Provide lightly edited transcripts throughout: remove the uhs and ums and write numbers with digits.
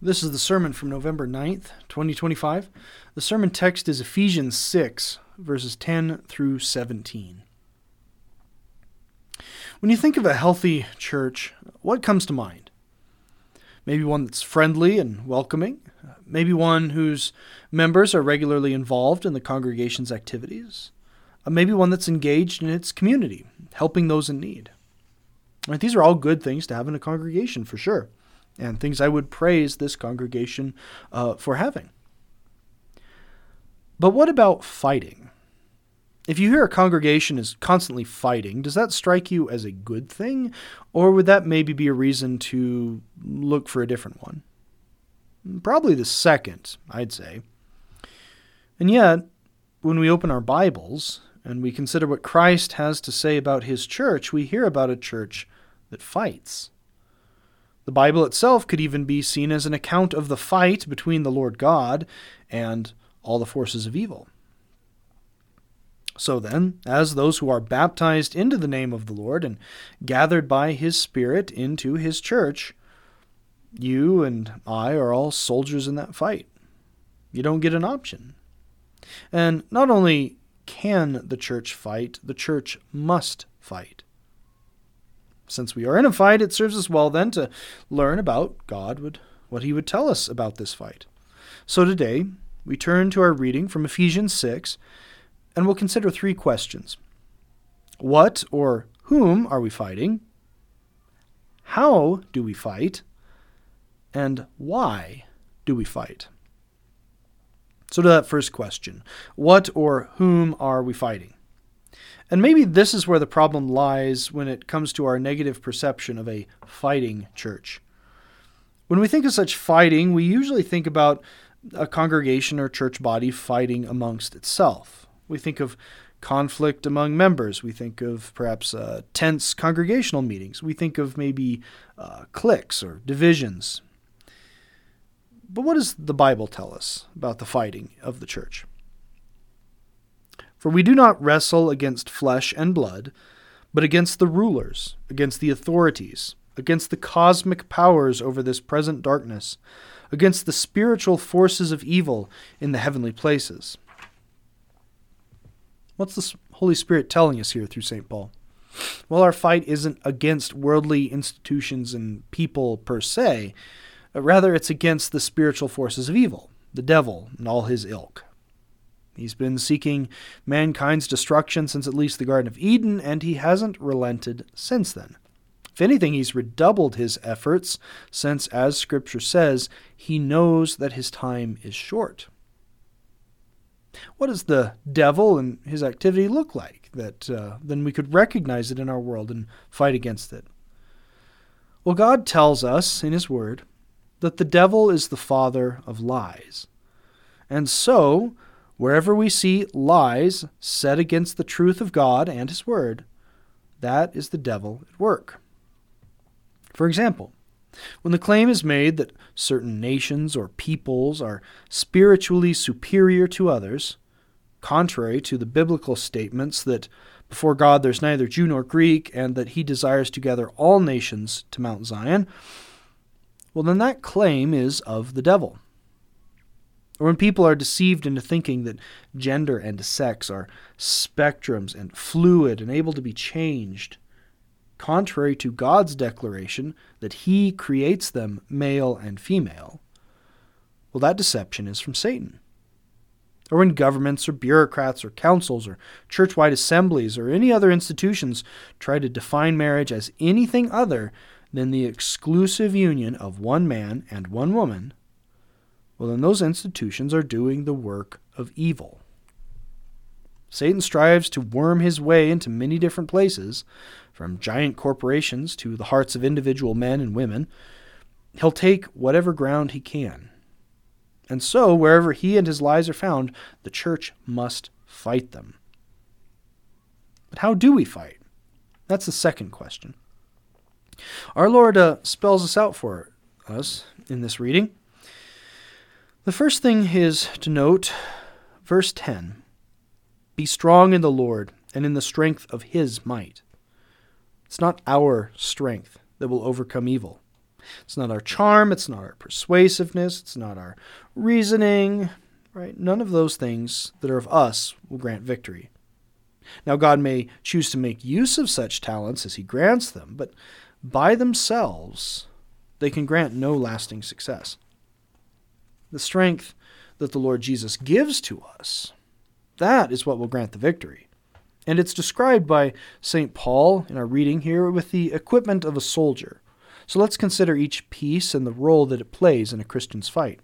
This is the sermon from November 9th, 2025. The sermon text is Ephesians 6, verses 10 through 17. When you think of a healthy church, what comes to mind? Maybe one that's friendly and welcoming. Maybe one whose members are regularly involved in the congregation's activities. Maybe one that's engaged in its community, helping those in need. Right, these are all good things to have in a congregation, for sure, and things I would praise this congregation for having. But what about fighting? If you hear a congregation is constantly fighting, does that strike you as a good thing, or would that maybe be a reason to look for a different one? Probably the second, I'd say. And yet, when we open our Bibles and we consider what Christ has to say about his church, we hear about a church that fights. The Bible itself could even be seen as an account of the fight between the Lord God and all the forces of evil. So then, as those who are baptized into the name of the Lord and gathered by his Spirit into his church, you and I are all soldiers in that fight. You don't get an option. And not only can the church fight, the church must fight. Since we are in a fight, it serves us well then to learn about God, what he would tell us about this fight. So today, we turn to our reading from Ephesians 6, and we'll consider three questions. What or whom are we fighting? How do we fight? And why do we fight? So to that first question, what or whom are we fighting? And maybe this is where the problem lies when it comes to our negative perception of a fighting church. When we think of such fighting, we usually think about a congregation or church body fighting amongst itself. We think of conflict among members. We think of perhaps tense congregational meetings. We think of maybe cliques or divisions. But what does the Bible tell us about the fighting of the church? For we do not wrestle against flesh and blood, but against the rulers, against the authorities, against the cosmic powers over this present darkness, against the spiritual forces of evil in the heavenly places. What's the Holy Spirit telling us here through St. Paul? Well, our fight isn't against worldly institutions and people per se. Rather, it's against the spiritual forces of evil, the devil and all his ilk. He's been seeking mankind's destruction since at least the Garden of Eden, and he hasn't relented since then. If anything, he's redoubled his efforts, since, as Scripture says, he knows that his time is short. What does the devil and his activity look like, that then we could recognize it in our world and fight against it? Well, God tells us in his word that the devil is the father of lies. And so, wherever we see lies set against the truth of God and his word, that is the devil at work. For example, when the claim is made that certain nations or peoples are spiritually superior to others, contrary to the biblical statements that before God there's neither Jew nor Greek and that he desires to gather all nations to Mount Zion, well, then that claim is of the devil. Or when people are deceived into thinking that gender and sex are spectrums and fluid and able to be changed, contrary to God's declaration that he creates them male and female, well, that deception is from Satan. Or when governments or bureaucrats or councils or church-wide assemblies or any other institutions try to define marriage as anything other than the exclusive union of one man and one woman, well, then those institutions are doing the work of evil. Satan strives to worm his way into many different places, from giant corporations to the hearts of individual men and women. He'll take whatever ground he can. And so, wherever he and his lies are found, the church must fight them. But how do we fight? That's the second question. Our Lord spells this out for us in this reading. The first thing is to note verse 10. Be strong in the Lord and in the strength of his might. It's not our strength that will overcome evil. It's not our charm, it's not our persuasiveness, it's not our reasoning, right? None of those things that are of us will grant victory. Now, God may choose to make use of such talents as he grants them, but by themselves, they can grant no lasting success. The strength that the Lord Jesus gives to us, that is what will grant the victory. And it's described by St. Paul in our reading here with the equipment of a soldier. So let's consider each piece and the role that it plays in a Christian's fight.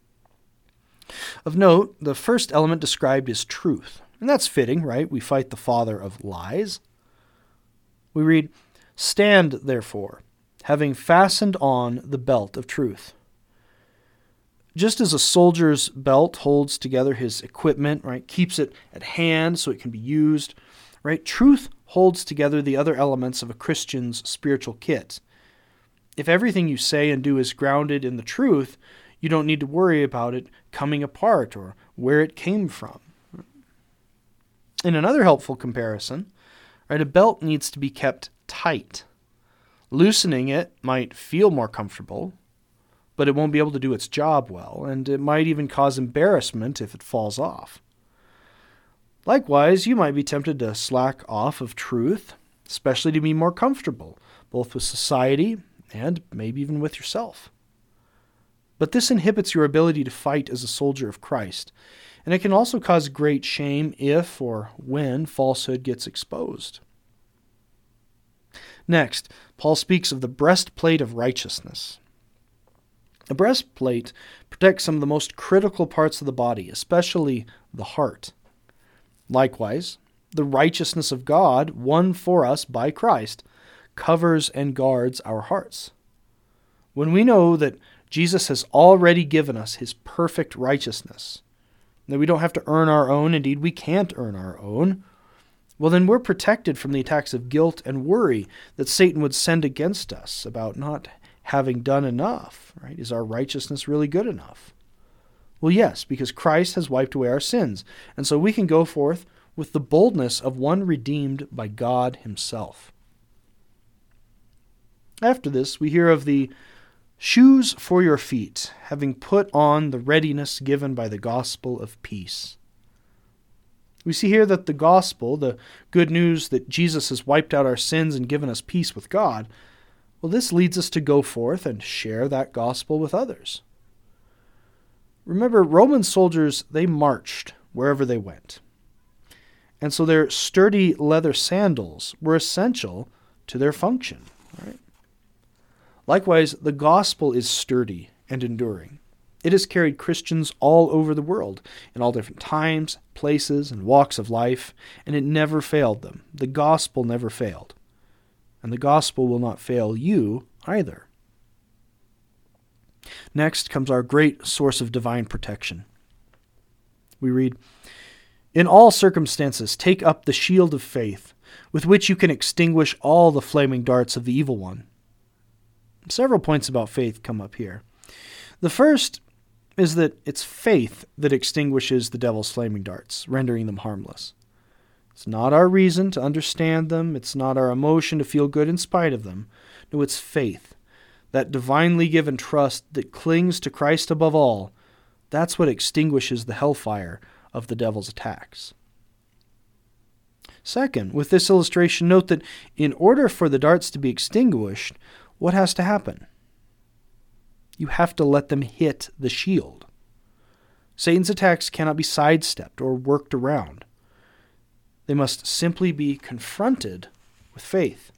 Of note, the first element described is truth. And that's fitting, right? We fight the father of lies. We read, "Stand, therefore, having fastened on the belt of truth." Just as a soldier's belt holds together his equipment, right, keeps it at hand so it can be used, right, truth holds together the other elements of a Christian's spiritual kit. If everything you say and do is grounded in the truth, you don't need to worry about it coming apart or where it came from. In another helpful comparison, right, a belt needs to be kept tight. Loosening it might feel more comfortable, but it won't be able to do its job well, and it might even cause embarrassment if it falls off. Likewise, you might be tempted to slack off of truth, especially to be more comfortable, both with society and maybe even with yourself. But this inhibits your ability to fight as a soldier of Christ, and it can also cause great shame if or when falsehood gets exposed. Next, Paul speaks of the breastplate of righteousness. A breastplate protects some of the most critical parts of the body, especially the heart. Likewise, the righteousness of God, won for us by Christ, covers and guards our hearts. When we know that Jesus has already given us his perfect righteousness, that we don't have to earn our own, indeed we can't earn our own, well then we're protected from the attacks of guilt and worry that Satan would send against us about not having done enough, right? Is our righteousness really good enough? Well, yes, because Christ has wiped away our sins, and so we can go forth with the boldness of one redeemed by God himself. After this, we hear of the shoes for your feet, having put on the readiness given by the gospel of peace. We see here that the gospel, the good news that Jesus has wiped out our sins and given us peace with God, well, this leads us to go forth and share that gospel with others. Remember, Roman soldiers, they marched wherever they went. And so their sturdy leather sandals were essential to their function, right? Likewise, the gospel is sturdy and enduring. It has carried Christians all over the world, in all different times, places, and walks of life, and it never failed them. The gospel never failed. And the gospel will not fail you either. Next comes our great source of divine protection. We read, "In all circumstances take up the shield of faith, with which you can extinguish all the flaming darts of the evil one." Several points about faith come up here. The first is that it's faith that extinguishes the devil's flaming darts, rendering them harmless. It's not our reason to understand them. It's not our emotion to feel good in spite of them. No, it's faith, that divinely given trust that clings to Christ above all. That's what extinguishes the hellfire of the devil's attacks. Second, with this illustration, note that in order for the darts to be extinguished, what has to happen? You have to let them hit the shield. Satan's attacks cannot be sidestepped or worked around. They must simply be confronted with faith.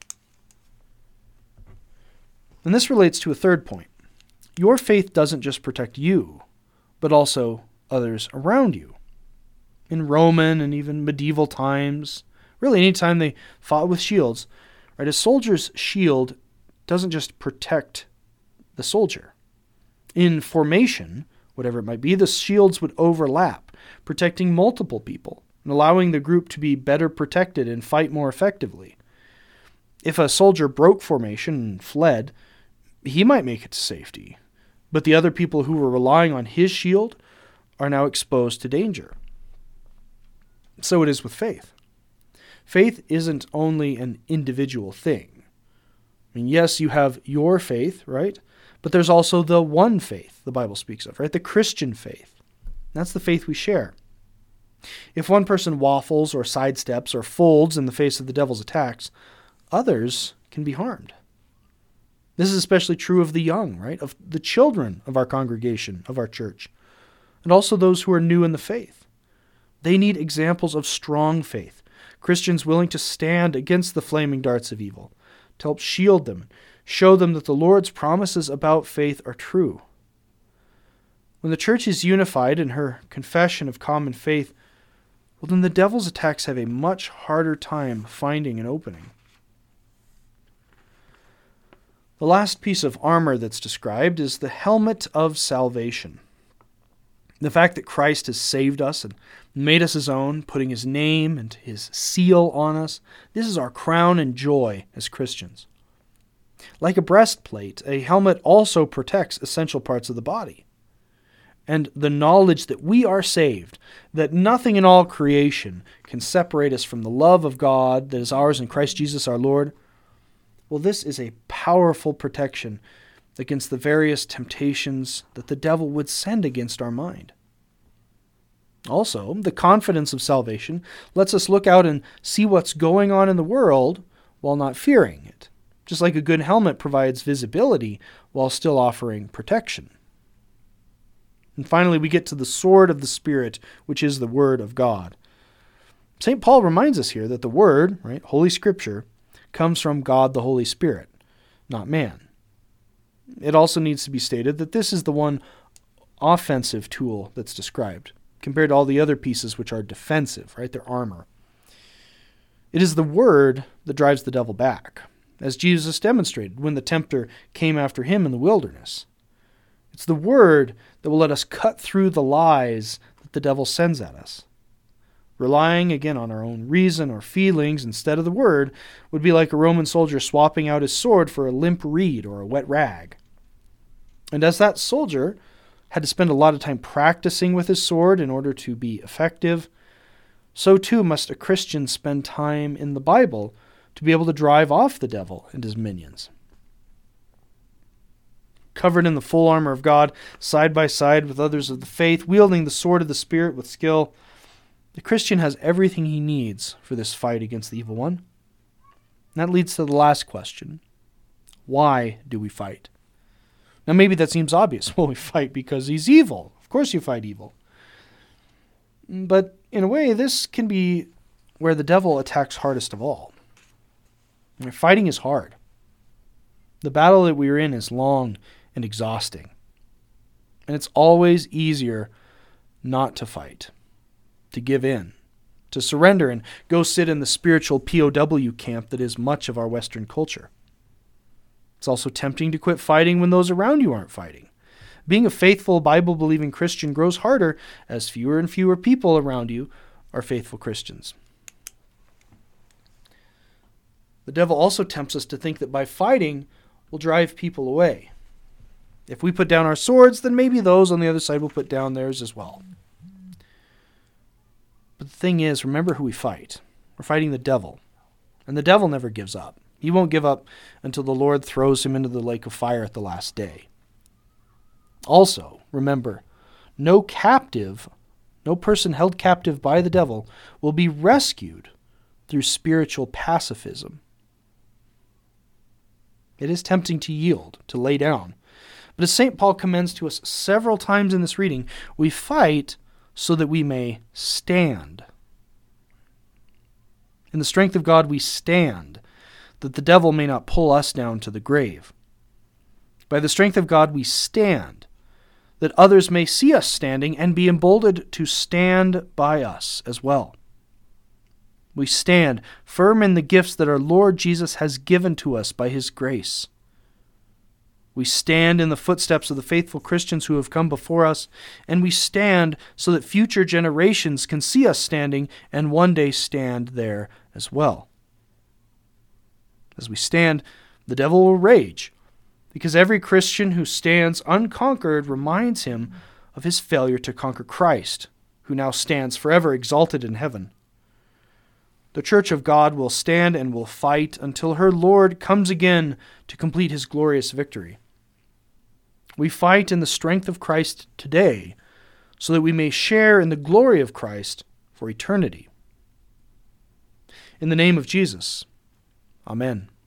And this relates to a third point. Your faith doesn't just protect you, but also others around you. In Roman and even medieval times, really any time they fought with shields, right, a soldier's shield doesn't just protect the soldier. In formation, whatever it might be, the shields would overlap, protecting multiple people and allowing the group to be better protected and fight more effectively. If a soldier broke formation and fled, he might make it to safety, but the other people who were relying on his shield are now exposed to danger. So it is with faith. Faith isn't only an individual thing. I mean, yes, you have your faith, right? But there's also the one faith the Bible speaks of, right? The Christian faith. That's the faith we share. If one person waffles or sidesteps or folds in the face of the devil's attacks, others can be harmed. This is especially true of the young, right? Of the children of our congregation, of our church, and also those who are new in the faith. They need examples of strong faith, Christians willing to stand against the flaming darts of evil, to help shield them, show them that the Lord's promises about faith are true. When the church is unified in her confession of common faith, well, then the devil's attacks have a much harder time finding an opening. The last piece of armor that's described is the helmet of salvation. The fact that Christ has saved us and made us his own, putting his name and his seal on us, this is our crown and joy as Christians. Like a breastplate, a helmet also protects essential parts of the body. And the knowledge that we are saved, that nothing in all creation can separate us from the love of God that is ours in Christ Jesus our Lord, well, this is a powerful protection against the various temptations that the devil would send against our mind. Also, the confidence of salvation lets us look out and see what's going on in the world while not fearing it, just like a good helmet provides visibility while still offering protection. And finally, we get to the sword of the Spirit, which is the Word of God. St. Paul reminds us here that the Word, right, Holy Scripture, comes from God the Holy Spirit, not man. It also needs to be stated that this is the one offensive tool that's described, compared to all the other pieces which are defensive, right? They're armor. It is the Word that drives the devil back, as Jesus demonstrated when the tempter came after him in the wilderness. It's the Word that will let us cut through the lies that the devil sends at us. Relying, again, on our own reason or feelings instead of the Word would be like a Roman soldier swapping out his sword for a limp reed or a wet rag. And as that soldier had to spend a lot of time practicing with his sword in order to be effective, so too must a Christian spend time in the Bible to be able to drive off the devil and his minions. Covered in the full armor of God, side by side with others of the faith, wielding the sword of the Spirit with skill, the Christian has everything he needs for this fight against the evil one. And that leads to the last question. Why do we fight? Now maybe that seems obvious. Well, we fight because he's evil. Of course you fight evil. But in a way, this can be where the devil attacks hardest of all. Fighting is hard. The battle that we are in is long and exhausting. And it's always easier not to fight, to give in, to surrender and go sit in the spiritual POW camp that is much of our Western culture. It's also tempting to quit fighting when those around you aren't fighting. Being a faithful, Bible-believing Christian grows harder as fewer and fewer people around you are faithful Christians. The devil also tempts us to think that by fighting, we'll drive people away. If we put down our swords, then maybe those on the other side will put down theirs as well. But the thing is, remember who we fight. We're fighting the devil. And the devil never gives up. He won't give up until the Lord throws him into the lake of fire at the last day. Also, remember, no person held captive by the devil will be rescued through spiritual pacifism. It is tempting to yield, to lay down. But as St. Paul commends to us several times in this reading, we fight so that we may stand. In the strength of God we stand, that the devil may not pull us down to the grave. By the strength of God we stand, that others may see us standing and be emboldened to stand by us as well. We stand firm in the gifts that our Lord Jesus has given to us by his grace. We stand in the footsteps of the faithful Christians who have come before us, and we stand so that future generations can see us standing and one day stand there as well. As we stand, the devil will rage, because every Christian who stands unconquered reminds him of his failure to conquer Christ, who now stands forever exalted in heaven. The Church of God will stand and will fight until her Lord comes again to complete his glorious victory. We fight in the strength of Christ today so that we may share in the glory of Christ for eternity. In the name of Jesus, Amen.